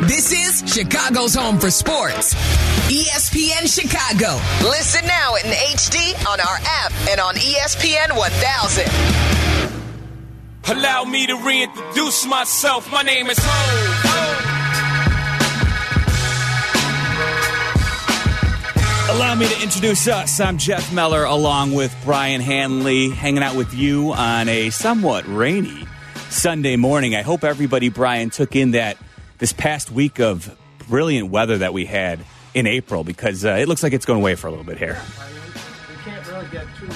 This is Chicago's home for sports. ESPN Chicago. Listen now in HD on our app and on ESPN 1000. Allow me to reintroduce myself. My name is Ho. Allow me to introduce us. I'm Jeff Meller along with Brian Hanley, hanging out with you on a somewhat rainy Sunday morning. I hope everybody, Brian, took in this past week of brilliant weather that we had in April, because it looks like it's going away for a little bit here. We can't really get too...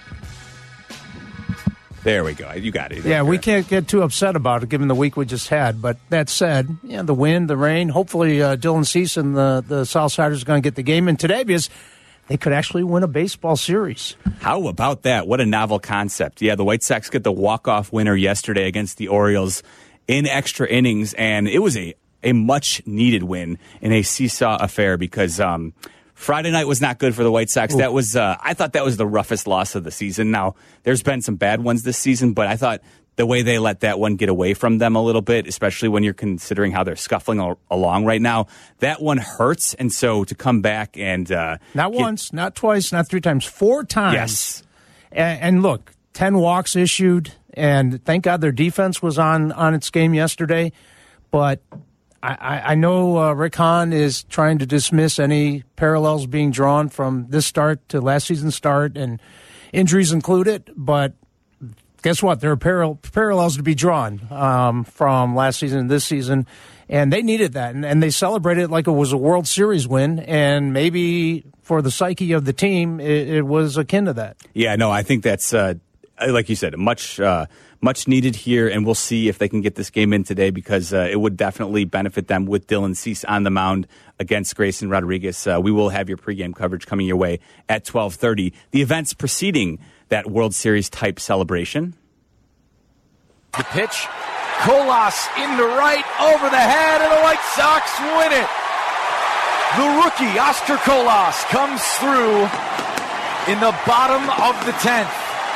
There we go. You got it. Yeah, we can't get too upset about it given the week we just had. But that said, the wind, the rain, hopefully Dylan Cease and the Southsiders are going to get the game in today, because they could actually win a baseball series. How about that? What a novel concept. Yeah, the White Sox get the walk-off winner yesterday against the Orioles in extra innings, and it was a much-needed win in a seesaw affair, because Friday night was not good for the White Sox. Ooh. That was I thought that was the roughest loss of the season. Now, there's been some bad ones this season, but I thought the way they let that one get away from them a little bit, especially when you're considering how they're scuffling along right now, that one hurts. And so to come back and... not once, not twice, not three times, 4 times. Yes. And look, 10 walks issued, and thank God their defense was on its game yesterday. But I know Rick Hahn is trying to dismiss any parallels being drawn from this start to last season's start, and injuries included, but guess what? There are parallels to be drawn from last season to this season, and they needed that, and they celebrated it like it was a World Series win, and maybe for the psyche of the team, it was akin to that. Yeah, no, I think that's, like you said, much needed here, and we'll see if they can get this game in today, because it would definitely benefit them with Dylan Cease on the mound against Grayson Rodriguez. We will have your pregame coverage coming your way at 12:30. The events preceding that World Series type celebration. The pitch, Colas into right, over the head, and the White Sox win it. The rookie, Oscar Colas, comes through in the bottom of the 10th.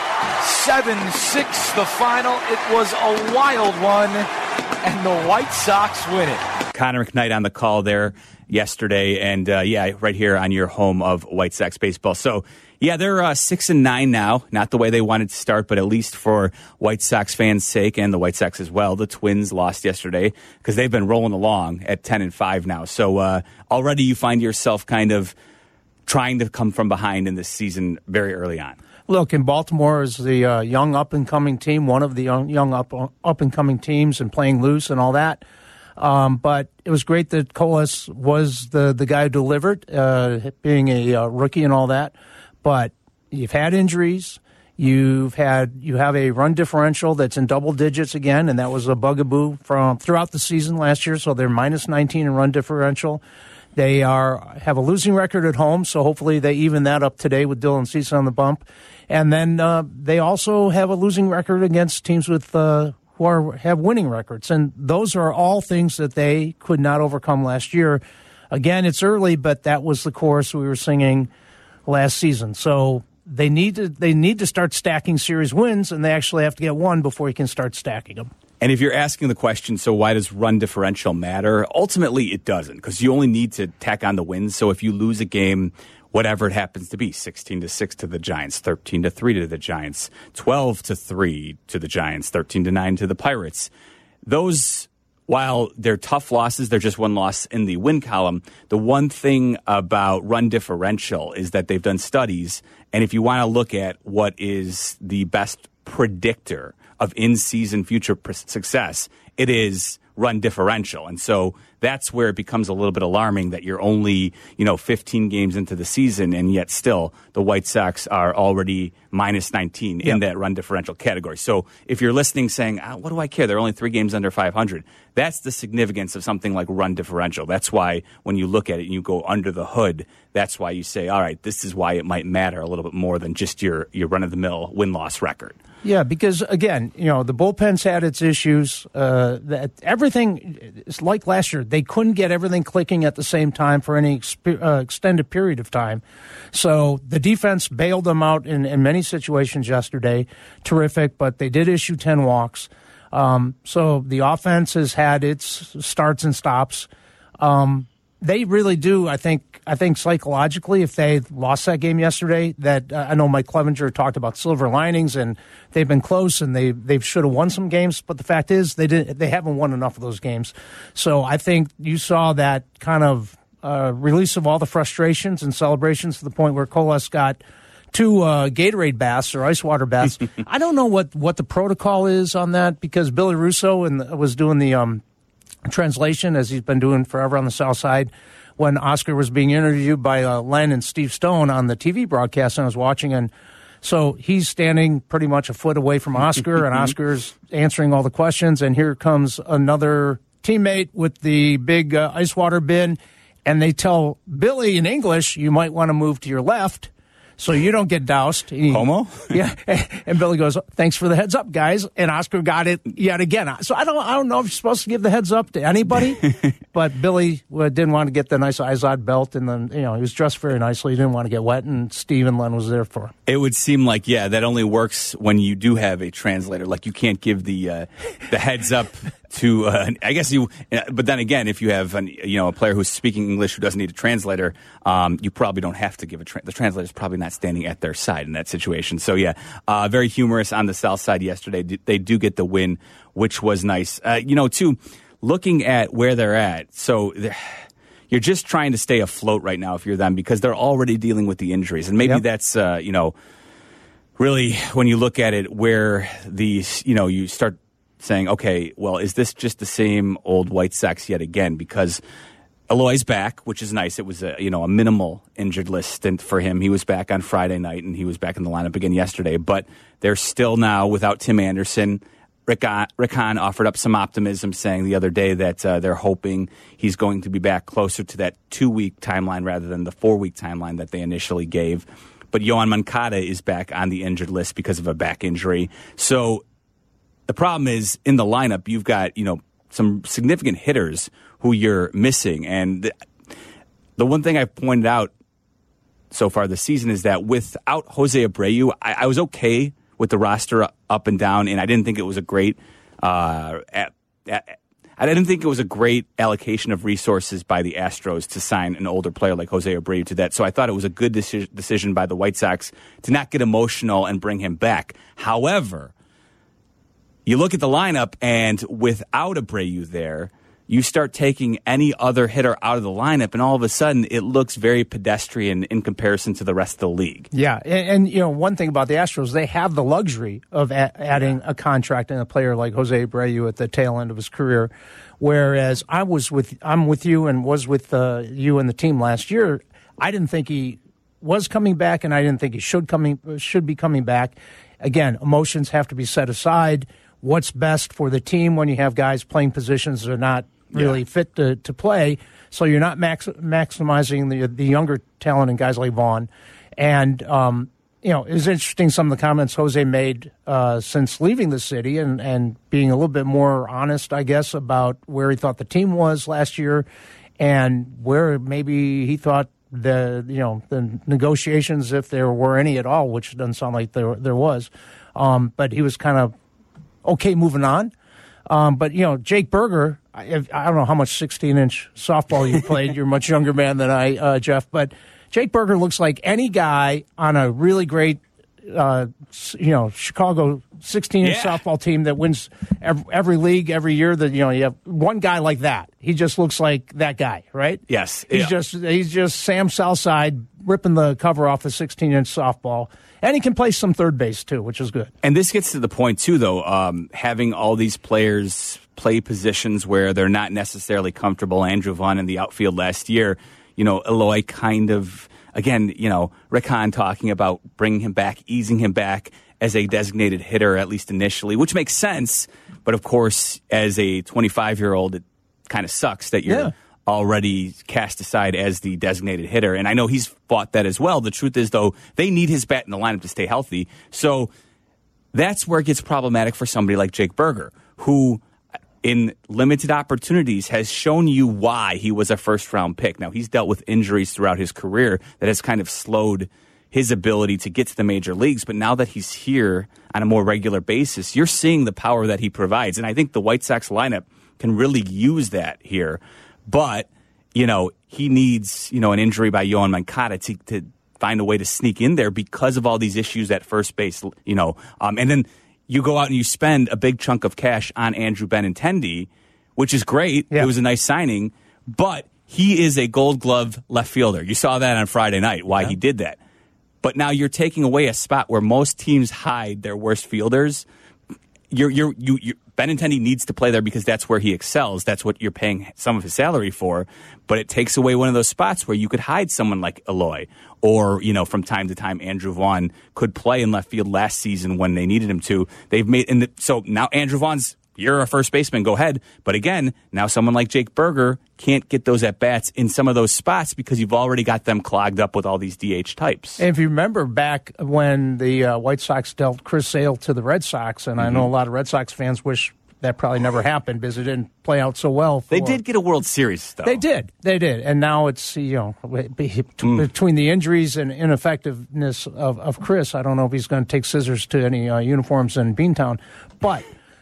7-6 the final. It was a wild one, and the White Sox win it. Connor McKnight on the call there yesterday, and right here on your home of White Sox baseball. So, yeah, they're 6-9 now. Not the way they wanted to start, but at least for White Sox fans' sake and the White Sox as well. The Twins lost yesterday because they've been rolling along at 10-5 now. So already you find yourself kind of trying to come from behind in this season very early on. Look, in Baltimore is the young up-and-coming team, one of the young up-and-coming teams, and playing loose and all that. But it was great that Colas was the guy who delivered, being a rookie and all that. But you've had injuries. You have a run differential that's in double digits again, and that was a bugaboo from throughout the season last year. So they're minus 19 in run differential. They have a losing record at home, so hopefully they even that up today with Dylan Cease on the bump. And then they also have a losing record against teams with who have winning records. And those are all things that they could not overcome last year. Again, it's early, but that was the chorus we were singing last season. So they need to start stacking series wins, and they actually have to get one before you can start stacking them. And if you're asking the question, so why does run differential matter? Ultimately, it doesn't, because you only need to tack on the wins. So if you lose a game, whatever it happens to be, 16-6 to the Giants, 13-3 to the Giants, 12-3 to the Giants, 13-9 to the Pirates, those, while they're tough losses, they're just one loss in the win column. The one thing about run differential is that they've done studies, and if you want to look at what is the best predictor of in-season future success, it is run differential. And so that's where it becomes a little bit alarming that you're only, 15 games into the season, and yet still the White Sox are already minus 19 in that run differential category. So if you're listening saying, what do I care? They're only 3 games under 500. That's the significance of something like run differential. That's why when you look at it and you go under the hood, that's why you say, all right, this is why it might matter a little bit more than just your run-of-the-mill win-loss record. Yeah, because, again, the bullpen's had its issues. That everything is like last year. They couldn't get everything clicking at the same time for any extended period of time. So the defense bailed them out in many situations yesterday. Terrific, but they did issue 10 walks. So the offense has had its starts and stops. They really do. I think psychologically, if they lost that game yesterday, that I know Mike Clevenger talked about silver linings, and they've been close, and they should have won some games. But the fact is, they haven't won enough of those games. So I think you saw that kind of release of all the frustrations and celebrations to the point where Colas got 2 Gatorade baths or ice water baths. I don't know what the protocol is on that, because Billy Russo was doing the translation, as he's been doing forever on the South Side, when Oscar was being interviewed by Len and Steve Stone on the TV broadcast, and I was watching, and so he's standing pretty much a foot away from Oscar, and Oscar's answering all the questions, and here comes another teammate with the big ice water bin, and they tell Billy in English, you might want to move to your left so you don't get doused. Homo? Yeah. And Billy goes, thanks for the heads up, guys. And Oscar got it yet again. So I don't know if you're supposed to give the heads up to anybody, but Billy didn't want to get the nice Izod belt, and then, he was dressed very nicely. He didn't want to get wet, and Steve and Len was there for him. It would seem like, that only works when you do have a translator. Like, you can't give the heads up to, I guess but then again, if you have a player who's speaking English who doesn't need a translator, you probably don't have to give the translator's probably not standing at their side in that situation. So very humorous on the South Side yesterday. They do get the win, which was nice. Too, looking at where they're at, so you're just trying to stay afloat right now if you're them, because they're already dealing with the injuries, and maybe that's really, when you look at it, where you start saying, okay, well, is this just the same old White Sox yet again? Because Eloy's back, which is nice. It was a minimal injured list stint for him. He was back on Friday night, and he was back in the lineup again yesterday. But they're still now without Tim Anderson. Rick Hahn offered up some optimism, saying the other day that they're hoping he's going to be back closer to that 2-week timeline rather than the 4-week timeline that they initially gave. But Yoan Moncada is back on the injured list because of a back injury. So the problem is, in the lineup, you've got, some significant hitters who you're missing. And the one thing I've pointed out so far this season is that without Jose Abreu, I was okay with the roster up and down, and I didn't think it was a great I didn't think it was a great allocation of resources by the Astros to sign an older player like Jose Abreu to that. So I thought it was a good decision by the White Sox to not get emotional and bring him back. However, you look at the lineup, and without Abreu there, you start taking any other hitter out of the lineup, and all of a sudden it looks very pedestrian in comparison to the rest of the league. Yeah, and one thing about the Astros, they have the luxury of adding a contract and a player like Jose Abreu at the tail end of his career, whereas I'm with you and was with you and the team last year. I didn't think he was coming back, and I didn't think he should be coming back. Again, emotions have to be set aside. What's best for the team when you have guys playing positions that are not really fit to play, so you're not maximizing the younger talent in guys like Vaughn. And, it was interesting some of the comments Jose made since leaving the city and being a little bit more honest, I guess, about where he thought the team was last year and where maybe he thought the negotiations, if there were any at all, which doesn't sound like there was. But he was kind of okay moving on. But, Jake Berger, I don't know how much 16-inch softball you played. You're a much younger man than I, Jeff. But Jake Berger looks like any guy on a really great, Chicago 16-inch softball team that wins every league every year. That you have one guy like that. He just looks like that guy, right? Yes. He's just Sam Southside ripping the cover off a 16-inch softball. And he can play some third base, too, which is good. And this gets to the point, too, though, having all these players play positions where they're not necessarily comfortable. Andrew Vaughn in the outfield last year, Eloy kind of, again, Rick Hahn talking about bringing him back, easing him back as a designated hitter, at least initially, which makes sense. But, of course, as a 25-year-old, it kind of sucks that you're already cast aside as the designated hitter. And I know he's fought that as well. The truth is, though, they need his bat in the lineup to stay healthy. So that's where it gets problematic for somebody like Jake Berger, who in limited opportunities has shown you why he was a first-round pick. Now, he's dealt with injuries throughout his career that has kind of slowed his ability to get to the major leagues. But now that he's here on a more regular basis, you're seeing the power that he provides. And I think the White Sox lineup can really use that here. But he needs, an injury by Yoan Moncada to find a way to sneak in there because of all these issues at first base, and then you go out and you spend a big chunk of cash on Andrew Benintendi, which is great. Yeah. It was a nice signing, but he is a Gold Glove left fielder. You saw that on Friday night, why he did that. But now you're taking away a spot where most teams hide their worst fielders. Benintendi needs to play there because that's where he excels. That's what you're paying some of his salary for. But it takes away one of those spots where you could hide someone like Eloy, or from time to time Andrew Vaughn could play in left field last season when they needed him to. So now Andrew Vaughn's, you're a first baseman, go ahead. But again, now someone like Jake Burger can't get those at-bats in some of those spots because you've already got them clogged up with all these DH types. And if you remember back when the White Sox dealt Chris Sale to the Red Sox, and I know a lot of Red Sox fans wish that probably never happened because it didn't play out so well. They did get a World Series, though. They did. And now it's, between the injuries and ineffectiveness of Chris, I don't know if he's going to take scissors to any uniforms in Beantown, but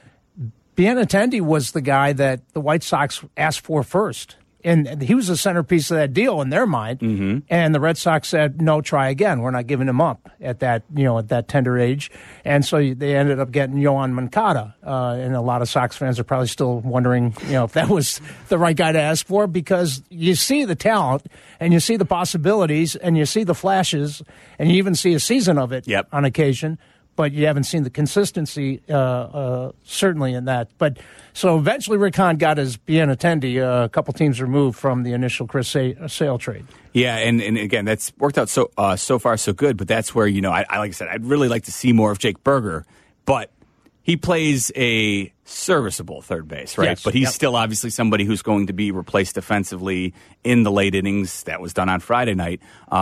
Benintendi was the guy that the White Sox asked for first. And he was the centerpiece of that deal in their mind. Mm-hmm. And the Red Sox said, no, try again. We're not giving him up at that tender age. And so they ended up getting Yoan Moncada. And a lot of Sox fans are probably still wondering, if that was the right guy to ask for, because you see the talent and you see the possibilities and you see the flashes and you even see a season of it on occasion. But you haven't seen the consistency, certainly in that. But so eventually Rick Hahn got his Benintendi a couple teams removed from the initial Chris Sale trade. Yeah, and again, that's worked out so far so good. But that's where, like I said, I'd really like to see more of Jake Burger. But he plays a serviceable third base, right? Yes. But he's still obviously somebody who's going to be replaced defensively in the late innings. That was done on Friday night.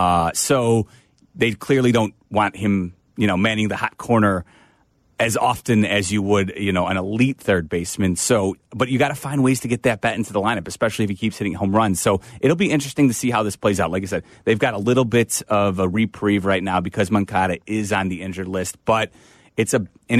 So they clearly don't want him manning the hot corner as often as you would, an elite third baseman. So, but you got to find ways to get that bat into the lineup, especially if he keeps hitting home runs. So it'll be interesting to see how this plays out. Like I said, they've got a little bit of a reprieve right now because Moncada is on the injured list, but it's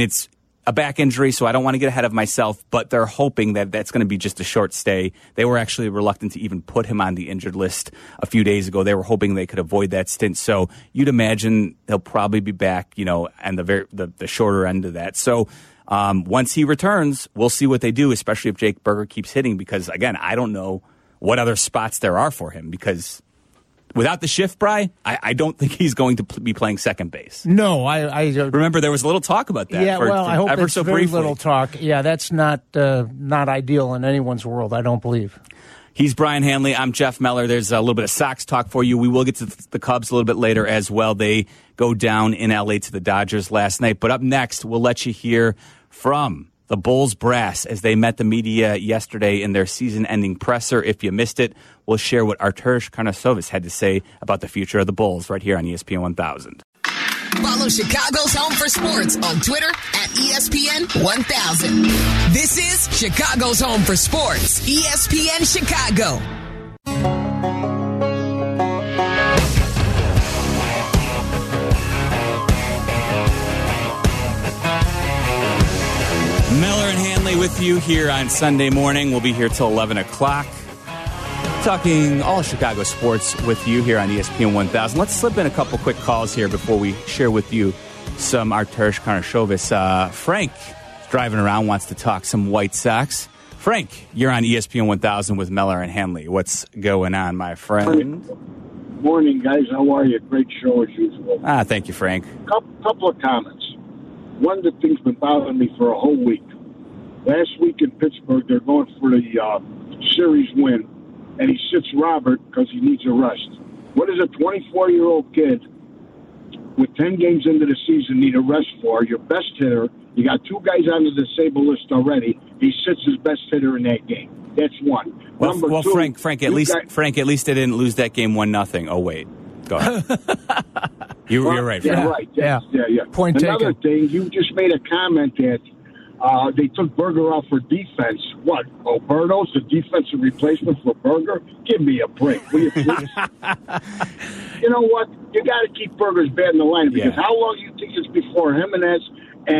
a back injury, so I don't want to get ahead of myself, but they're hoping that that's going to be just a short stay. They were actually reluctant to even put him on the injured list a few days ago. They were hoping they could avoid that stint. So you'd imagine he'll probably be back, and the shorter end of that. So once he returns, we'll see what they do, especially if Jake Burger keeps hitting, because, again, I don't know what other spots there are for him, because without the shift, Bri, I don't think he's going to be playing second base. No, I remember there was a little talk about that. Yeah, I hope ever it's so very briefly. Little talk. Yeah, that's not ideal in anyone's world, I don't believe. He's Brian Hanley. I'm Jeff Meller. There's a little bit of Sox talk for you. We will get to the Cubs a little bit later as well. They go down in L.A. to the Dodgers last night. But up next, we'll let you hear from the Bulls brass as they met the media yesterday in their season-ending presser. If you missed it, we'll share what Arturas Karnisovas had to say about the future of the Bulls right here on ESPN 1000. Follow Chicago's Home for Sports on Twitter at ESPN 1000. This is Chicago's Home for Sports, ESPN Chicago. Miller and Hanley with you here on Sunday morning. We'll be here till 11 o'clock. Talking all Chicago sports with you here on ESPN 1000. Let's slip in a couple quick calls here before we share with you some Arturas Karnisovas. Frank is driving around, wants to talk some White Sox. Frank, you're on ESPN 1000 with Miller and Hanley. What's going on, my friend? Morning, guys. How are you? Great show as usual. Thank you, Frank. Couple of comments. One of the things been bothering me for a whole week. Last week in Pittsburgh, they're going for the series win, and he sits Robert because he needs a rest. What does a 24-year-old kid with 10 games into the season need a rest for? Your best hitter, you got two guys on the disabled list already. He sits his best hitter in that game. That's one. Well, Number two, Frank, at least they didn't lose that game 1-0. Oh wait, go ahead. You're right. Yeah, Frank. right. Yeah. Point Another taken. thing, you just made a comment that they took Berger off for defense. What? Oberto's the defensive replacement for Berger? Give me a break, will you please? You know what? You got to keep Berger's bat in the lineup because how long do you think it's before Jimenez and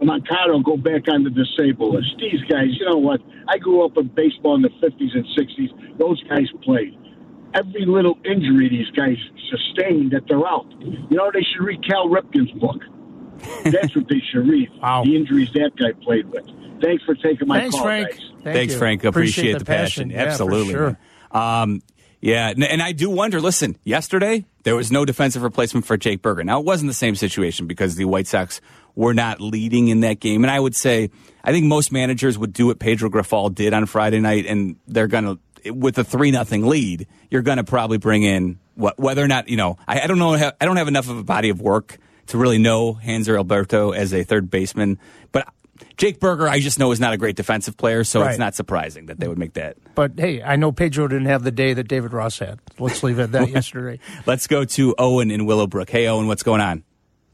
Moncada will go back on the disabled list. These guys, you know what? I grew up in baseball in the 50s and 60s. Those guys played. Every little injury these guys sustained that they're out. You know, they should read Cal Ripken's book. That's what they should read. Wow. The injuries that guy played with. Thanks for taking my call, Frank. guys. Thanks, you. Frank. Appreciate the passion. Yeah, Absolutely. for sure. Yeah, and I do wonder, listen, yesterday there was no defensive replacement for Jake Burger. Now, it wasn't the same situation because the White Sox were not leading in that game. And I would say, I think most managers would do what Pedro Grifol did on Friday night, and they're going to, with a 3-0 lead, you're going to probably bring in, whether or not, you know, I don't know, I don't have enough of a body of work to really know Hanser Alberto as a third baseman. But Jake Burger, I just know, is not a great defensive player, so It's not surprising that they would make that. But, hey, I know Pedro didn't have the day that David Ross had. Let's leave it at that yesterday. Let's go to Owen in Willowbrook. Hey, Owen, what's going on?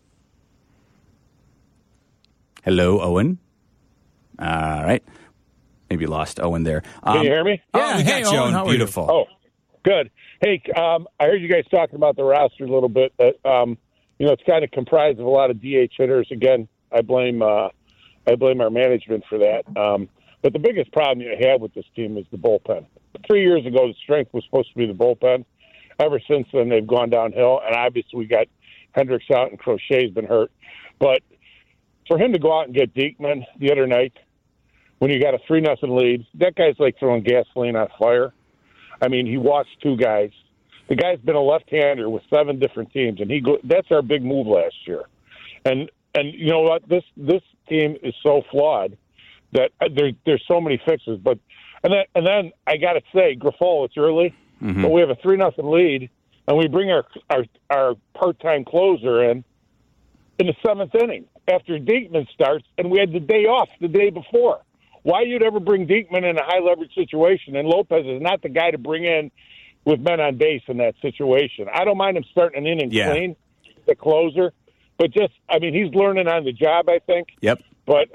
Hello, Owen. All right. Maybe lost Owen there. Can you hear me? Yeah, hey, got you, Owen, how are you? Beautiful. Oh, good. Hey, I heard you guys talking about the roster a little bit. It's kind of comprised of a lot of DH hitters. Again, I blame our management for that. But the biggest problem you have with this team is the bullpen. 3 years ago, the strength was supposed to be the bullpen. Ever since then, they've gone downhill. And obviously, we got Hendricks out and Crochet's been hurt. But for him to go out and get Diekman the other night, when you got a 3-0 lead, that guy's like throwing gasoline on fire. I mean, he walked 2 guys. The guy's been a left-hander with 7 different teams, and that's our big move last year. And you know what? This team is so flawed that there's so many fixes. But and then I got to say, Grifol, it's early, but we have a 3-0 lead, and we bring our part-time closer in the 7th inning after Diekman starts, and we had the day off the day before. Why you'd ever bring Diekman in a high-leverage situation? And Lopez is not the guy to bring in with men on base in that situation. I don't mind him starting an inning clean, the closer, but he's learning on the job, I think. Yep. But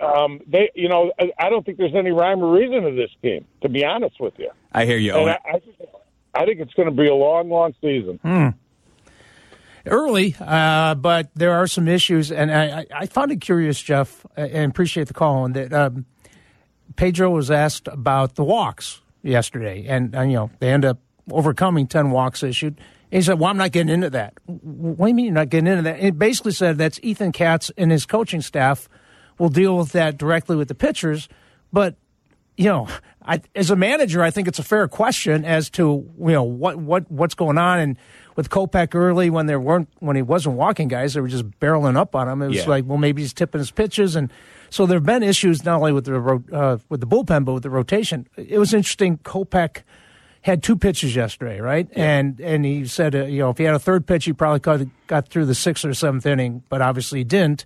I don't think there's any rhyme or reason to this team, to be honest with you. I hear you, Owen. I think it's going to be a long, long season. Early, but there are some issues, and I found it curious, Jeff, and appreciate the call, and that Pedro was asked about the walks yesterday, and they end up overcoming 10 walks issued. And he said, well, I'm not getting into that. What do you mean you're not getting into that? And it basically said that's Ethan Katz and his coaching staff will deal with that directly with the pitchers. But, as a manager, I think it's a fair question as to, what's going on. And with Kopech early, when he wasn't walking guys, they were just barreling up on him. It was like, well, maybe he's tipping his pitches. And so there have been issues not only with the bullpen, but with the rotation. It was interesting. Kopech had 2 pitches yesterday, right? Yeah. And he said, if he had a third pitch, he probably could have got through the 6th or 7th inning, but obviously he didn't.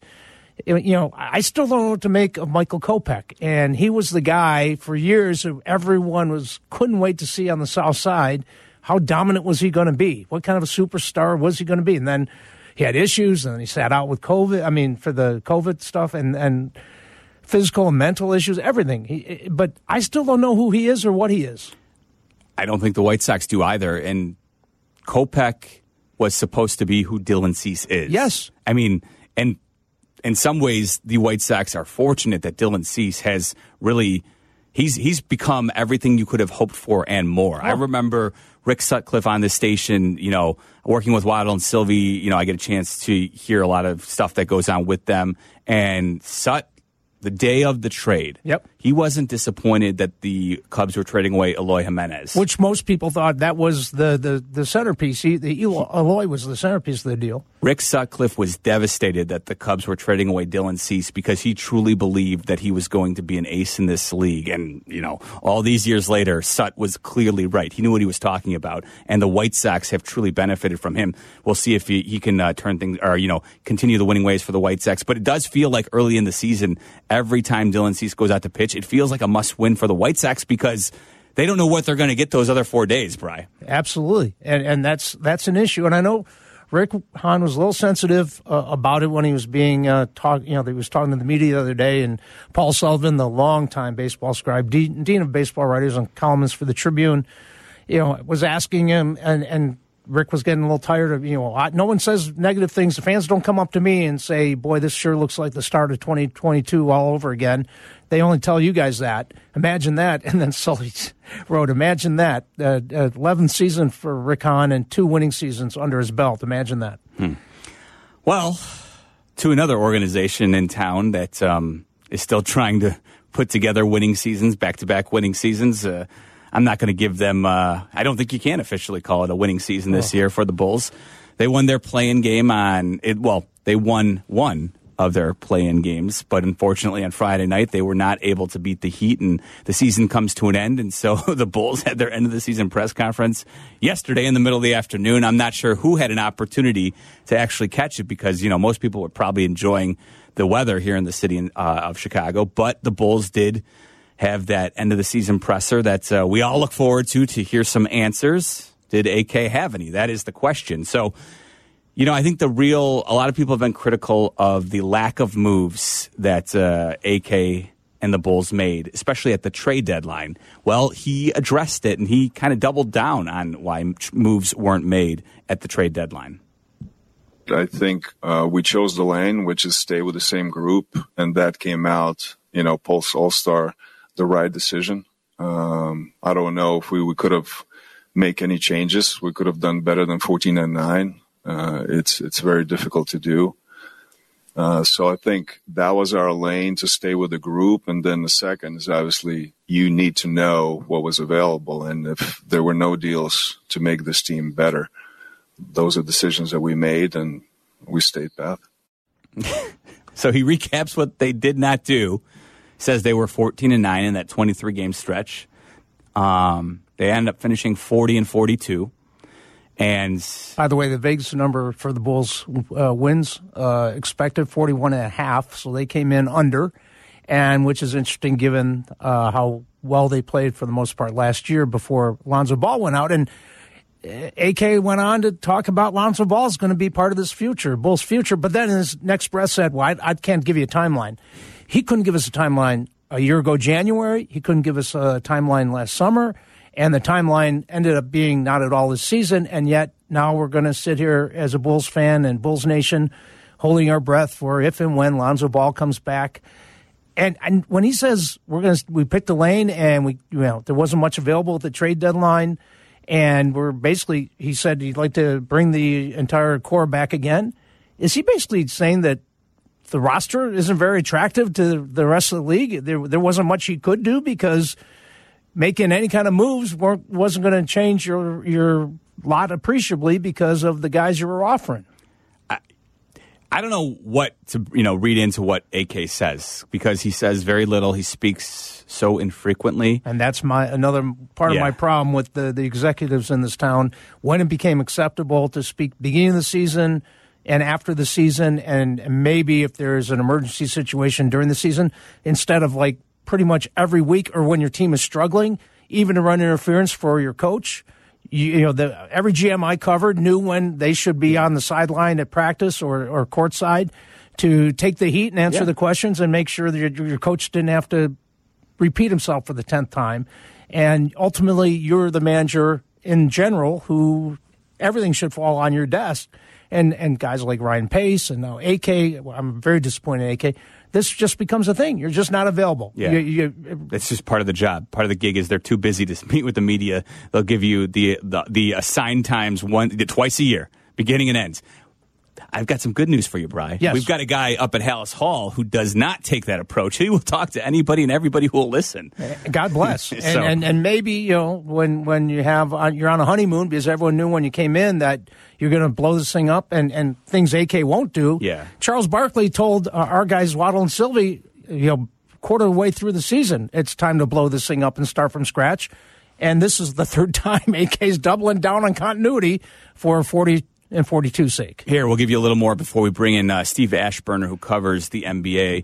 I still don't know what to make of Michael Kopech, and he was the guy for years who everyone couldn't wait to see on the South Side. How dominant was he going to be? What kind of a superstar was he going to be? And then he had issues, and he sat out with COVID. For the COVID stuff and physical and mental issues, everything. But I still don't know who he is or what he is. I don't think the White Sox do either. And Kopech was supposed to be who Dylan Cease is. Yes. And in some ways, the White Sox are fortunate that Dylan Cease has really he's become everything you could have hoped for and more. Oh. I remember Rick Sutcliffe on this station, working with Waddle and Sylvie. I get a chance to hear a lot of stuff that goes on with them. And Sut, the day of the trade, he wasn't disappointed that the Cubs were trading away Eloy Jimenez. Which most people thought that was the centerpiece. Eloy was the centerpiece of the deal. Rick Sutcliffe was devastated that the Cubs were trading away Dylan Cease because he truly believed that he was going to be an ace in this league. And, all these years later, Sut was clearly right. He knew what he was talking about. And the White Sox have truly benefited from him. We'll see if he can turn things or, continue the winning ways for the White Sox. But it does feel like early in the season, every time Dylan Cease goes out to pitch, it feels like a must-win for the White Sox because they don't know what they're going to get those other 4 days, Bri. Absolutely. And that's an issue. And I know Rick Hahn was a little sensitive about it when he was being he was talking to the media the other day, and Paul Sullivan, the longtime baseball scribe, dean of baseball writers and columnist for the Tribune, was asking him, and Rick was getting a little tired of, no one says negative things. The fans don't come up to me and say, boy, this sure looks like the start of 2022 all over again. They only tell you guys that. Imagine that. And then Sully wrote, imagine that. 11th season for Rick Hahn and 2 winning seasons under his belt. Imagine that. Well, to another organization in town that is still trying to put together winning seasons, back-to-back winning seasons. I'm not going to give them I don't think you can officially call it a winning season this year for the Bulls. They won their play-in game they won one of their play-in games, but unfortunately on Friday night they were not able to beat the Heat, and the season comes to an end. And so the Bulls had their end-of-the-season press conference yesterday in the middle of the afternoon. I'm not sure who had an opportunity to actually catch it because, most people were probably enjoying the weather here in the city of Chicago, but the Bulls did have that end-of-the-season presser that we all look forward to hear some answers. Did AK have any? That is the question. So, I think a lot of people have been critical of the lack of moves that AK and the Bulls made, especially at the trade deadline. Well, he addressed it, and he kind of doubled down on why moves weren't made at the trade deadline. I think we chose the lane, which is stay with the same group, and that came out, post All-Star, the right decision. I don't know if we could have made any changes. We could have done better than 14-9. It's very difficult to do. So I think that was our lane, to stay with the group. And then the second is obviously you need to know what was available. And if there were no deals to make this team better, those are decisions that we made, and we stayed path. So he recaps what they did not do. Says they were 14-9 in that 23-game stretch. They ended up finishing 40-42. And by the way, the Vegas number for the Bulls wins expected 41.5, so they came in under, and which is interesting given how well they played for the most part last year before Lonzo Ball went out. And AK went on to talk about Lonzo Ball is going to be part of this future, Bulls' future. But then in his next breath said, well, I can't give you a timeline. He couldn't give us a timeline a year ago, January. He couldn't give us a timeline last summer. And the timeline ended up being not at all this season. And yet now we're going to sit here as a Bulls fan and Bulls Nation holding our breath for if and when Lonzo Ball comes back. And when he says we picked a lane and there wasn't much available at the trade deadline, and he said he'd like to bring the entire core back again. Is he basically saying that the roster isn't very attractive to the rest of the league? There wasn't much he could do because making any kind of moves wasn't going to change your lot appreciably because of the guys you were offering. I don't know what to read into what AK says, because he says very little. He speaks so infrequently, and that's another part of my problem with the executives in this town. When it became acceptable to speak beginning of the season and after the season, and maybe if there's an emergency situation during the season, instead of like pretty much every week or when your team is struggling, even to run interference for your coach. Every GM I covered knew when they should be on the sideline at practice or courtside to take the heat and answer the questions and make sure that your coach didn't have to repeat himself for the 10th time. And ultimately, you're the manager in general who everything should fall on your desk. And guys like Ryan Pace and now AK, I'm very disappointed in AK. This just becomes a thing. You're just not available. Yeah. It's just part of the job. Part of the gig is they're too busy to meet with the media. They'll give you the assigned times twice a year, beginning and end. I've got some good news for you, Bri. Yes. We've got a guy up at Hallis Hall who does not take that approach. He will talk to anybody and everybody who will listen. God bless. and maybe when you're on a honeymoon, because everyone knew when you came in that you're going to blow this thing up and things AK won't do. Yeah. Charles Barkley told our guys Waddle and Sylvie, quarter of the way through the season, it's time to blow this thing up and start from scratch. And this is the third time AK's doubling down on continuity for 40 and 42's sake. Here, we'll give you a little more before we bring in Steve Ashburner, who covers the NBA.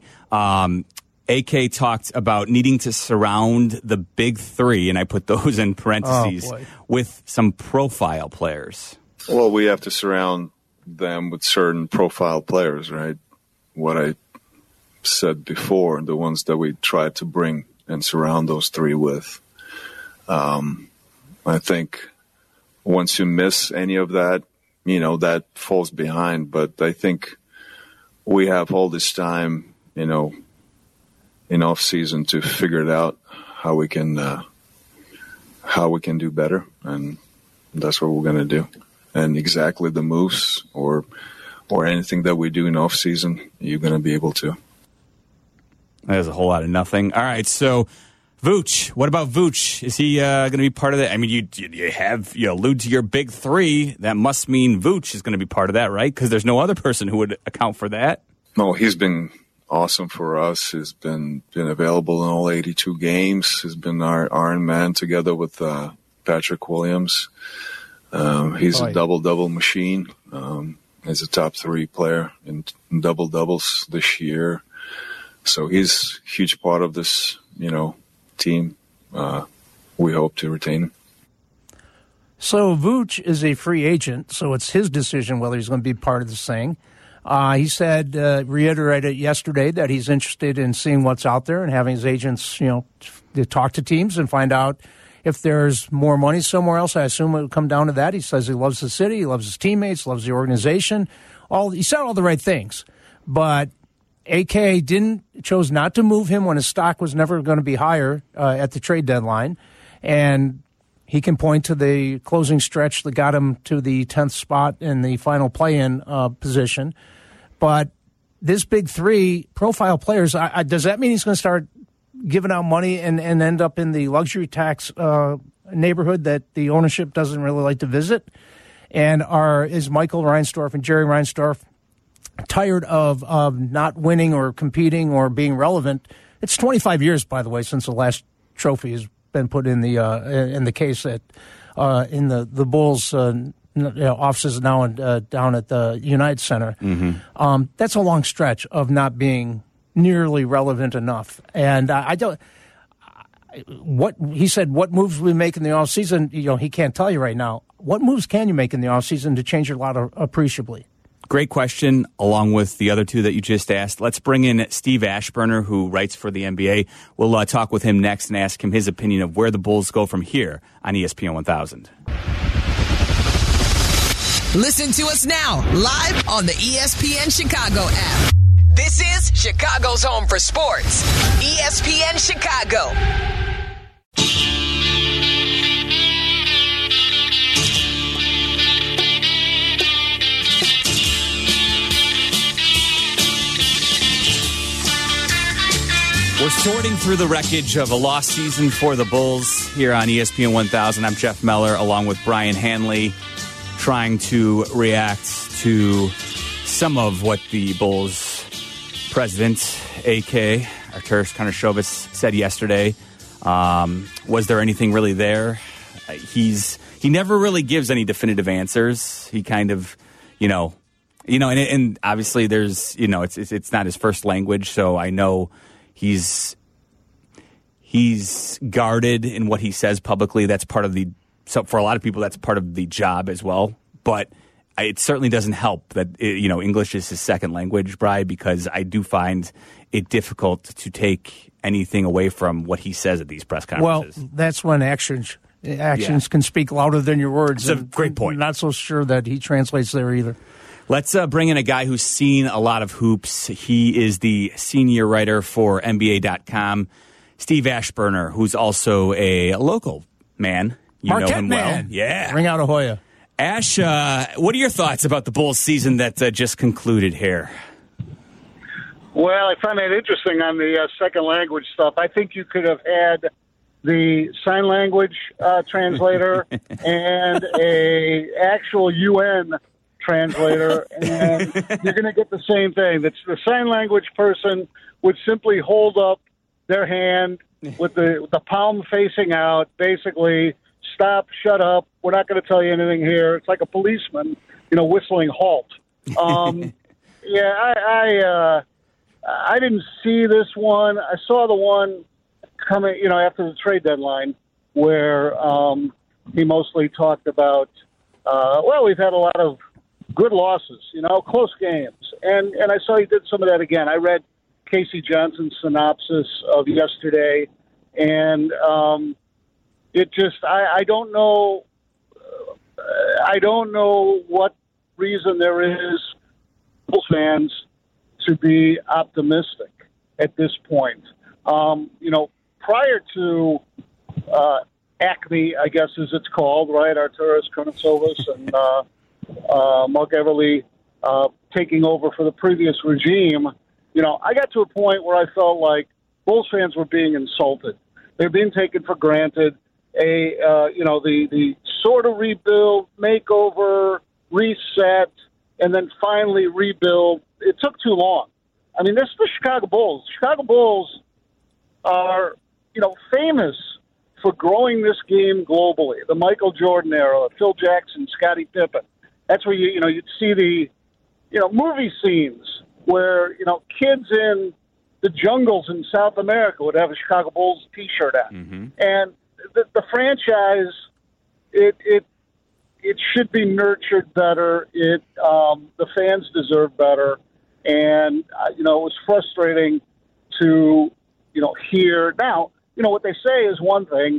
AK talked about needing to surround the big three, and I put those in parentheses, with some profile players. Well, we have to surround them with certain profile players, right? What I said before, the ones that we tried to bring and surround those three with. I think once you miss any of that, that falls behind. But I think we have all this time, in off season to figure it out how we can do better, and that's what we're going to do. And exactly the moves or anything that we do in off season, you're going to be able to. There's a whole lot of nothing. All right, so Vooch, what about Vooch? Is he going to be part of that? I mean, you allude to your big three. That must mean Vooch is going to be part of that, right? Because there's no other person who would account for that. No, he's been awesome for us. He's been available in all 82 games. He's been our Iron Man together with Patrick Williams. He's a double-double machine. He's a top 3 player in double-doubles this year. So he's a huge part of this, team. We hope to retain him. So Vooch is a free agent, so it's his decision whether he's going to be part of this thing. He said, reiterated yesterday that he's interested in seeing what's out there and having his agents, to talk to teams and find out if there's more money somewhere else. I assume it would come down to that. He says he loves the city, he loves his teammates, loves the organization. He said all the right things, but AK chose not to move him when his stock was never going to be higher at the trade deadline, and he can point to the closing stretch that got him to the 10th spot in the final play-in position. But this big three profile players, does that mean he's going to start giving out money and end up in the luxury tax neighborhood that the ownership doesn't really like to visit? And is Michael Reinsdorf and Jerry Reinsdorf tired of not winning or competing or being relevant? It's 25 years, by the way, since the last trophy has been put in the case in the Bulls offices now down at the United Center. Mm-hmm. That's a long stretch of not being nearly relevant enough. And I don't. What he said, what moves we make in the offseason, he can't tell you right now. What moves can you make in the offseason to change your lot appreciably? Great question, along with the other two that you just asked. Let's bring in Steve Ashburner, who writes for the NBA. We'll talk with him next and ask him his opinion of where the Bulls go from here on ESPN 1000. Listen to us now, live on the ESPN Chicago app. This is Chicago's home for sports, ESPN Chicago. We're sorting through the wreckage of a lost season for the Bulls here on ESPN 1000. I'm Jeff Meller, along with Brian Hanley, trying to react to some of what the Bulls president, AK, Arturas Karnisovas, said yesterday. Was there anything really there? He never really gives any definitive answers. He kind of, and obviously there's, it's not his first language, so I know he's guarded in what he says publicly. That's part of so for a lot of people, that's part of the job as well. But it certainly doesn't help that, English is his second language, Bri, because I do find it difficult to take anything away from what he says at these press conferences. Well, that's when actions can speak louder than your words. That's a great point. I'm not so sure that he translates there either. Let's bring in a guy who's seen a lot of hoops. He is the senior writer for NBA.com, Steve Ashburner, who's also a local man. You Marquette know him man. Well. Yeah. Ring out Ahoya. Ash, what are your thoughts about the Bulls season that just concluded here? Well, I find that interesting on the second language stuff. I think you could have had the sign language translator and a actual UN translator, and you're going to get the same thing. The sign language person would simply hold up their hand with the palm facing out, basically, stop, shut up, we're not going to tell you anything here. It's like a policeman, whistling halt. I didn't see this one. I saw the one coming, after the trade deadline where he mostly talked about, we've had a lot of good losses, close games. And I saw he did some of that again. I read Casey Johnson's synopsis of yesterday, and it just, I don't know I don't know what reason there is for Bulls fans to be optimistic at this point. Prior to Acme, I guess as it's called, right? Arturas Karnisovas and Mark Everly taking over for the previous regime. I got to a point where I felt like Bulls fans were being insulted. They're being taken for granted. The sort of rebuild, makeover, reset, and then finally rebuild. It took too long. I mean, this is the Chicago Bulls. Chicago Bulls are, famous for growing this game globally. The Michael Jordan era, Phil Jackson, Scottie Pippen. That's where you'd see the, movie scenes where, kids in the jungles in South America would have a Chicago Bulls T-shirt on. Mm-hmm. And the franchise, it should be nurtured better. The fans deserve better. And, it was frustrating to, hear. Now, what they say is one thing.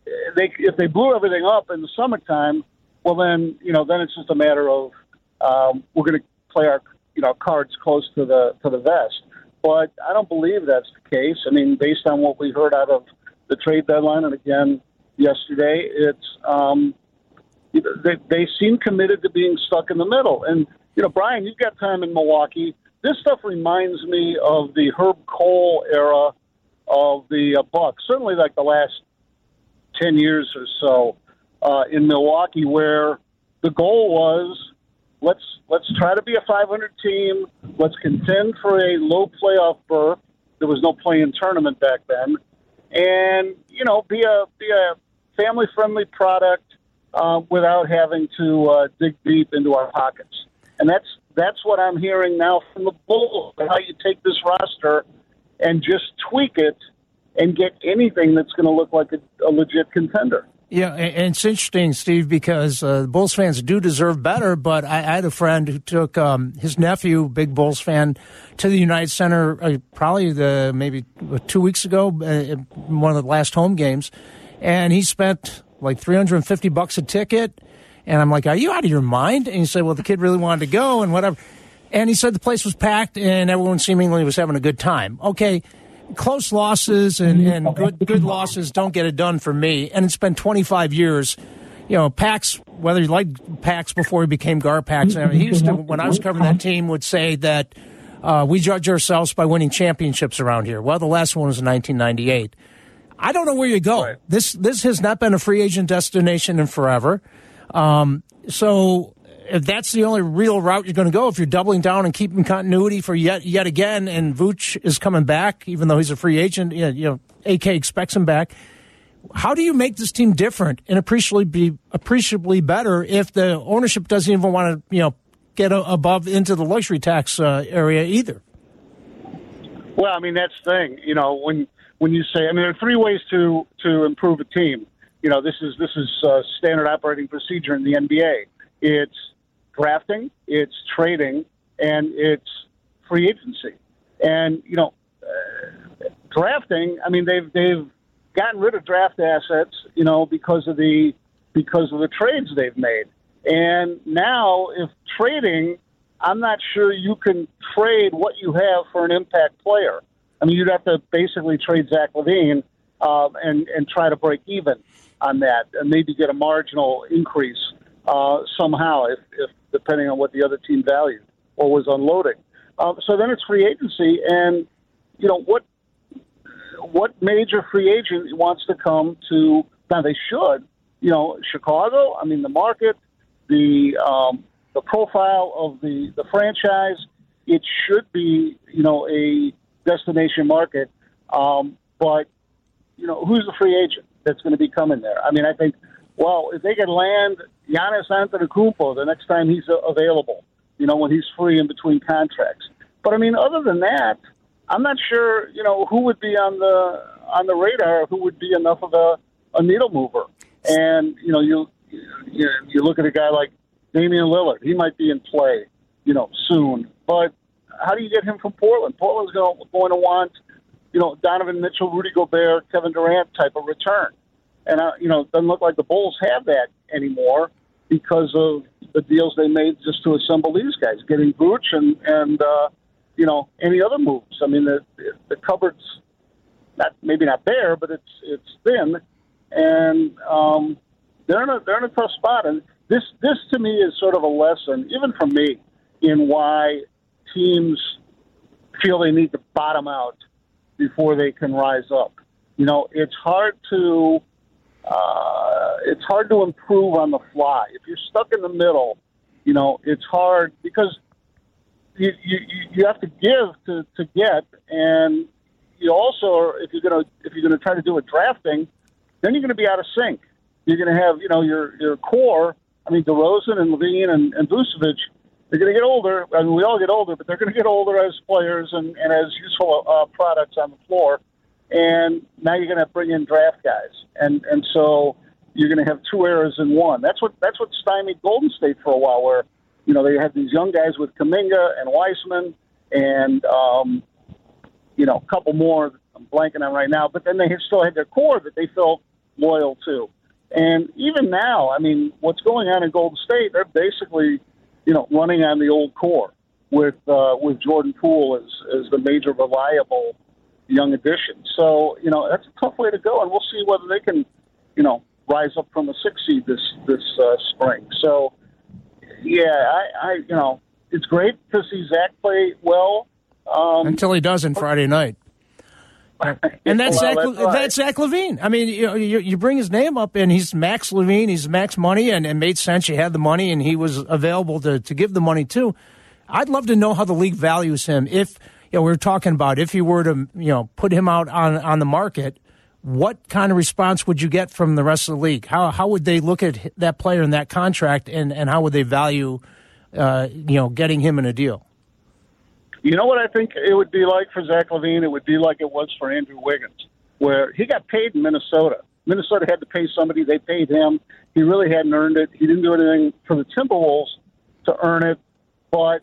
If they blew everything up in the summertime, well, then it's just a matter of we're going to play our cards close to the vest. But I don't believe that's the case. I mean, based on what we heard out of the trade deadline, and again yesterday, it's they seem committed to being stuck in the middle. And Brian, you've got time in Milwaukee. This stuff reminds me of the Herb Cole era of the Bucks, certainly like the last 10 years or so in Milwaukee, where the goal was let's try to be a 500 team. Let's contend for a low playoff berth. There was no play-in tournament back then, and be a family-friendly product without having to dig deep into our pockets. And that's what I'm hearing now from the Bulls. How you take this roster and just tweak it and get anything that's going to look like a legit contender. Yeah, and it's interesting, Steve, because Bulls fans do deserve better, but I had a friend who took his nephew, big Bulls fan, to the United Center probably maybe 2 weeks ago, one of the last home games, and he spent like $350 a ticket, and I'm like, are you out of your mind? And he said, well, the kid really wanted to go and whatever. And he said the place was packed and everyone seemingly was having a good time. Okay, close losses and good losses don't get it done for me. And it's been 25 years. Pax, whether you liked Pax before he became Garpax, I mean, he used to, when I was covering that team, would say that we judge ourselves by winning championships around here. Well, the last one was in 1998. I don't know where you go. Right. This has not been a free agent destination in forever. So if that's the only real route you're going to go, if you're doubling down and keeping continuity for yet again, and Vooch is coming back, even though he's a free agent, AK expects him back. How do you make this team different and appreciably better if the ownership doesn't even want to, get above into the luxury tax area either? Well, I mean, that's the thing. When you say, there are three ways to improve a team. This is standard operating procedure in the NBA. It's drafting, it's trading, and it's free agency. And drafting. I mean, they've gotten rid of draft assets, because of the trades they've made. And now, if trading, I'm not sure you can trade what you have for an impact player. I mean, you'd have to basically trade Zach LaVine and try to break even on that, and maybe get a marginal increase somehow, if depending on what the other team valued or was unloading. So then it's free agency, and what major free agent wants to come to? Now they should, Chicago. I mean, the market, the profile of the franchise, it should be a destination market. But who's the free agent that's going to be coming there? I mean, I think, well, if they can land Giannis Antetokounmpo the next time he's available, when he's free in between contracts. But I mean, other than that, I'm not sure, who would be on the radar, who would be enough of a needle mover. And you look at a guy like Damian Lillard. He might be in play, soon. But how do you get him from Portland? Portland's going to want, Donovan Mitchell, Rudy Gobert, Kevin Durant type of return. And, it doesn't look like the Bulls have that anymore. because of the deals they made just to assemble these guys, getting Vooch and any other moves. I mean, the cupboard's maybe not bare, but it's thin, and they're in a tough spot. And this to me is sort of a lesson, even for me, in why teams feel they need to bottom out before they can rise up. It's hard to improve on the fly. If you're stuck in the middle, it's hard because you have to give to get, and you also, if you're gonna try to do a drafting, then you're gonna be out of sync. You're gonna have your core. I mean, DeRozan and Levine and Vucevic, they're gonna get older. I mean, we all get older, but they're gonna get older as players and as useful products on the floor. And now you're going to bring in draft guys, and so you're going to have two eras in one. That's what stymied Golden State for a while, where they had these young guys with Kuminga and Weissman, and a couple more I'm blanking on right now. But then they still had their core that they felt loyal to. And even now, I mean, what's going on in Golden State? They're basically running on the old core with Jordan Poole as the major reliable young addition. So, that's a tough way to go, and we'll see whether they can, rise up from a 6 seed this spring. So, yeah, I it's great to see Zach play well. Until he doesn't Friday night. And that's that's Zach LaVine. I mean, you bring his name up, and he's Max LaVine. He's max money, and it made sense. You had the money, and he was available to give the money to. I'd love to know how the league values him. If we were talking about if you were to put him out on the market, what kind of response would you get from the rest of the league? How would they look at that player in that contract, and how would they value getting him in a deal? You know what I think it would be like for Zach LaVine? It would be like it was for Andrew Wiggins, where he got paid in Minnesota. Minnesota had to pay somebody. They paid him. He really hadn't earned it. He didn't do anything for the Timberwolves to earn it, but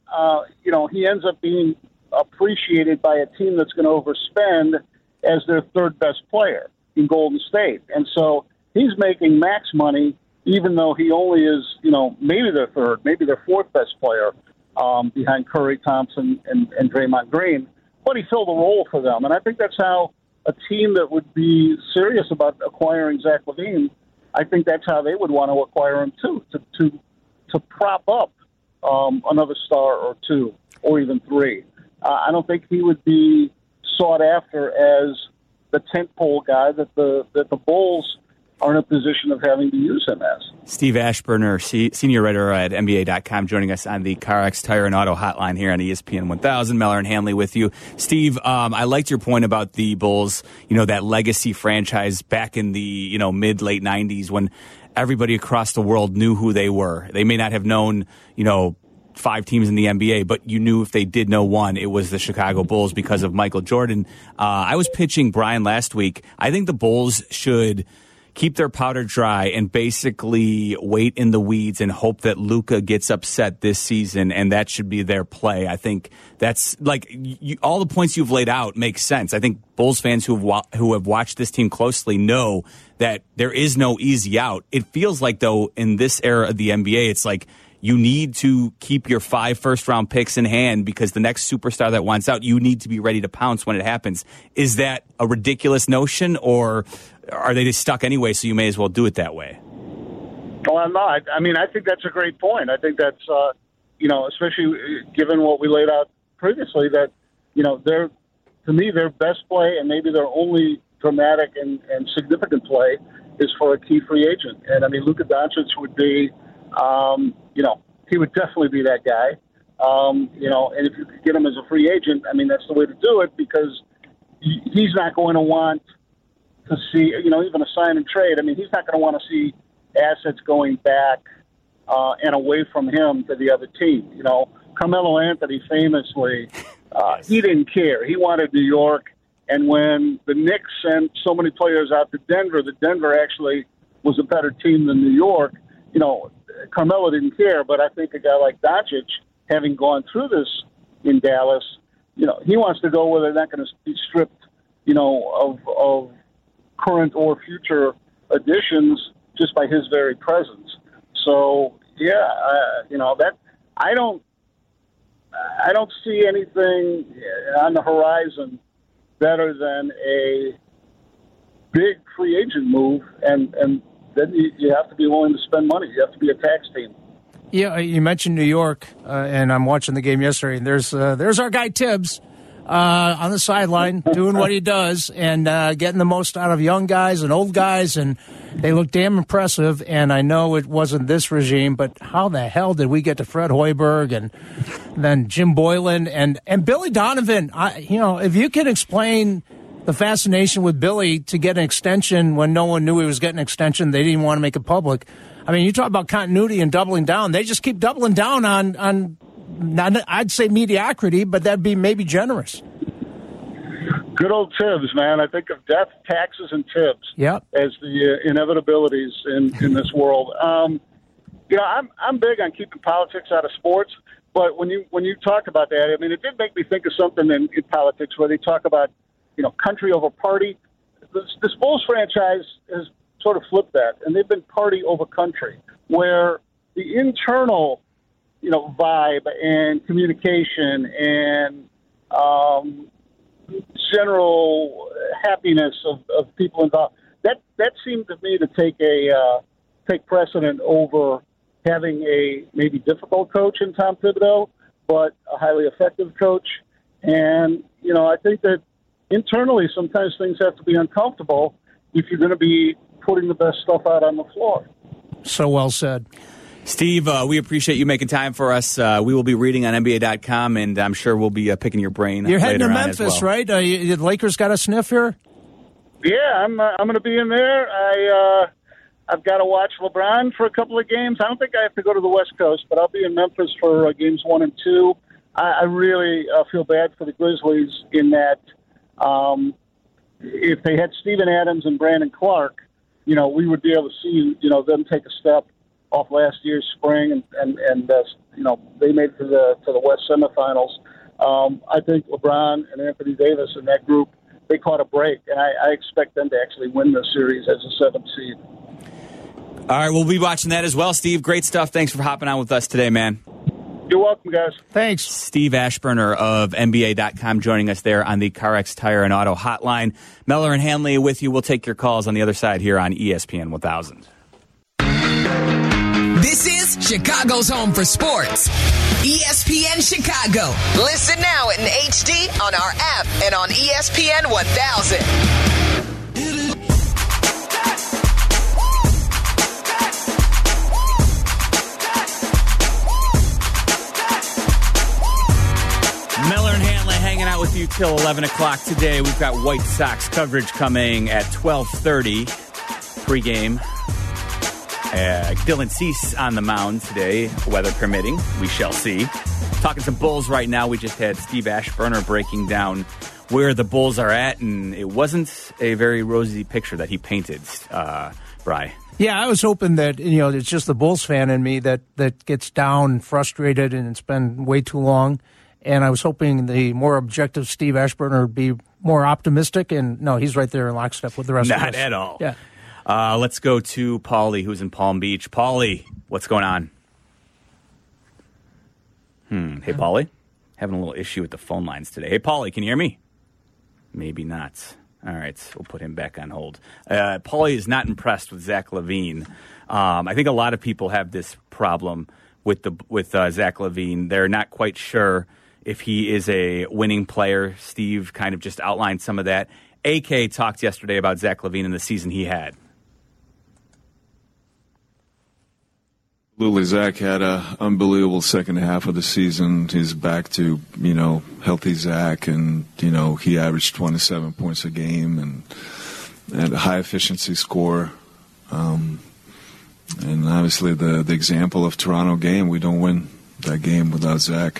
he ends up being appreciated by a team that's going to overspend as their third best player in Golden State. And so he's making max money, even though he only is, maybe their third, maybe their fourth best player behind Curry, Thompson, and Draymond Green. But he filled a role for them. And I think that's how a team that would be serious about acquiring Zach LaVine, I think that's how they would want to acquire him too, to prop up another star or two or even three. I don't think he would be sought after as the tentpole guy that the Bulls are in a position of having to use him as. Steve Ashburner, senior writer at NBA.com, joining us on the CarX Tire and Auto Hotline here on ESPN 1000. Mellor and Hanley with you. Steve, I liked your point about the Bulls, that legacy franchise back in the mid-late 90s when everybody across the world knew who they were. They may not have known, 5 teams in the NBA, but you knew if they did know one, it was the Chicago Bulls because of Michael Jordan. I was pitching Brian last week. I think the Bulls should keep their powder dry and basically wait in the weeds and hope that Luka gets upset this season, and that should be their play. I think that's all the points you've laid out make sense. I think Bulls fans who have watched this team closely know that there is no easy out. It feels like, though, in this era of the NBA, it's like you need to keep your 5 first-round picks in hand because the next superstar that wants out, you need to be ready to pounce when it happens. Is that a ridiculous notion, or are they just stuck anyway, so you may as well do it that way? Well, I'm not. I mean, I think that's a great point. I think that's, especially given what we laid out previously, that, to me, their best play and maybe their only dramatic and significant play is for a key free agent. And, I mean, Luka Doncic would be, he would definitely be that guy. And if you could get him as a free agent, I mean, that's the way to do it because he's not going to want to see, even a sign and trade. I mean, he's not going to want to see assets going back and away from him to the other team. Carmelo Anthony famously, he didn't care. He wanted New York. And when the Knicks sent so many players out to Denver, that Denver actually was a better team than New York, Carmelo didn't care. But I think a guy like Doncic, having gone through this in Dallas, he wants to go where they're not going to be stripped, of current or future additions just by his very presence. So yeah, that I don't see anything on the horizon better than a big free agent move, and then you have to be willing to spend money. You have to be a tax team. Yeah, you mentioned New York, and I'm watching the game yesterday, and there's our guy Tibbs on the sideline doing what he does and getting the most out of young guys and old guys, and they look damn impressive. And I know it wasn't this regime, but how the hell did we get to Fred Hoiberg and then Jim Boylan and Billy Donovan? If you can explain the fascination with Billy to get an extension when no one knew he was getting an extension, they didn't want to make it public. I mean, you talk about continuity and doubling down. They just keep doubling down on I'd say mediocrity, but that'd be maybe generous. Good old Tibbs, man. I think of death, taxes, and Tibbs as the inevitabilities in this world. I'm big on keeping politics out of sports, but when you talk about that, I mean, it did make me think of something in politics where they talk about, country over party. This Bulls franchise has sort of flipped that, and they've been party over country, where the internal, vibe and communication and general happiness of people involved, that seemed to me to take precedent over having a maybe difficult coach in Tom Thibodeau, but a highly effective coach. And, I think that internally sometimes things have to be uncomfortable if you're going to be putting the best stuff out on the floor. So well said. Steve, we appreciate you making time for us. We will be reading on NBA.com, and I'm sure we'll be picking your brain. You're heading to later Memphis, on as well. right? The Lakers got a sniff here? Yeah, I'm going to be in there. I've got to watch LeBron for a couple of games. I don't think I have to go to the West Coast, but I'll be in Memphis for games 1 and 2. I really feel bad for the Grizzlies in that if they had Steven Adams and Brandon Clark, we would be able to see, them take a step off last year's spring, and they made it to the West semifinals. I think LeBron and Anthony Davis and that group, they caught a break, and I expect them to actually win this series as a 7th seed. All right, we'll be watching that as well. Steve, great stuff. Thanks for hopping on with us today, man. You're welcome, guys. Thanks. Steve Ashburner of NBA.com joining us there on the CarX Tire and Auto Hotline. Meller and Hanley with you. We'll take your calls on the other side here on ESPN 1000. This is Chicago's home for sports. ESPN Chicago. Listen now in HD on our app and on ESPN 1000. Miller and Hanley hanging out with you till 11 o'clock today. We've got White Sox coverage coming at 12:30 pregame. Dylan Cease on the mound today, weather permitting. We shall see. Talking some Bulls right now. We just had Steve Ashburner breaking down where the Bulls are at, and it wasn't a very rosy picture that he painted, Bri. Yeah, I was hoping that, it's just the Bulls fan in me that gets down and frustrated, and it's been way too long. And I was hoping the more objective Steve Ashburner would be more optimistic, and no, he's right there in lockstep with the rest of us. Not at all. Yeah. Let's go to Paulie, who's in Palm Beach. Paulie, what's going on? Hey, Paulie. Having a little issue with the phone lines today. Hey, Paulie, can you hear me? Maybe not. All right, we'll put him back on hold. Paulie is not impressed with Zach LaVine. I think a lot of people have this problem with Zach LaVine. They're not quite sure if he is a winning player. Steve kind of just outlined some of that. AK talked yesterday about Zach LaVine and the season he had. Absolutely, Zach had an unbelievable second half of the season. He's back to, healthy Zach, and, he averaged 27 points a game and a high efficiency score. And obviously the example of Toronto game, we don't win that game without Zach.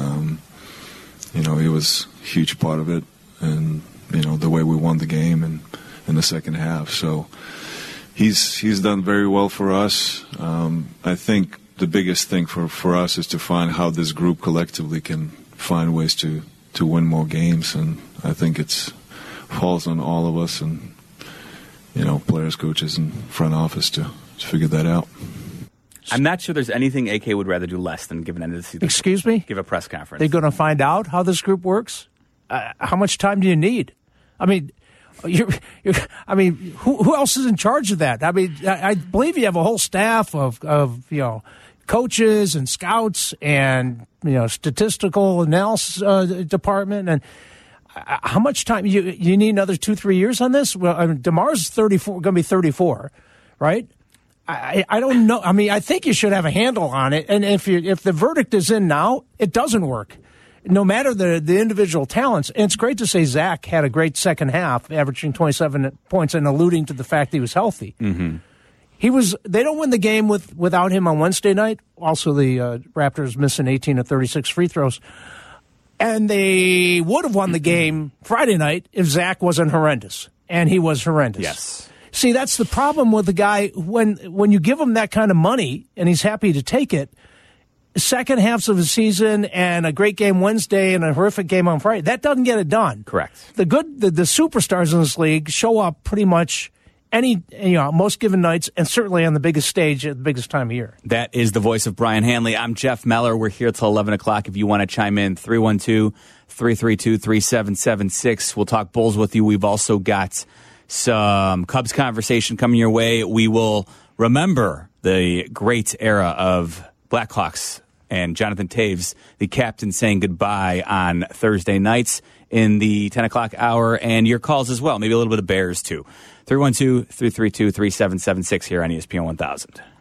He was a huge part of it, and, the way we won the game and in the second half. So he's done very well for us. I think the biggest thing for us is to find how this group collectively can find ways to win more games, and I think it falls on all of us and players, coaches, and front office to figure that out. I'm not sure there's anything AK would rather do less than give an end of the season. Excuse me? Give a press conference. They're going to find out how this group works? How much time do you need? I mean, who else is in charge of that? I mean, I believe you have a whole staff of coaches and scouts and statistical analysis department. And how much time you need? Another 2-3 years on this? Well, DeMar's 34, going to be 34, right? I don't know. I mean, I think you should have a handle on it. And if the verdict is in now, it doesn't work. No matter the individual talents. And it's great to say Zach had a great second half, averaging 27 points and alluding to the fact that he was healthy. Mm-hmm. They don't win the game without him on Wednesday night. Also, the Raptors missing 18 of 36 free throws. And they would have won the game Friday night if Zach wasn't horrendous. And he was horrendous. Yes. See, that's the problem with the guy. When you give him that kind of money and he's happy to take it, second halves of the season and a great game Wednesday and a horrific game on Friday, that doesn't get it done. Correct. The superstars in this league show up pretty much most given nights, and certainly on the biggest stage at the biggest time of year. That is the voice of Brian Hanley. I'm Jeff Meller. We're here till 11 o'clock. If you want to chime in, 312-332-3776. We'll talk Bulls with you. We've also got some Cubs conversation coming your way. We will remember the great era of Blackhawks and Jonathan Toews, the captain, saying goodbye on Thursday nights in the 10 o'clock hour, and your calls as well. Maybe a little bit of Bears, too. 312-332-3776 here on ESPN 1000.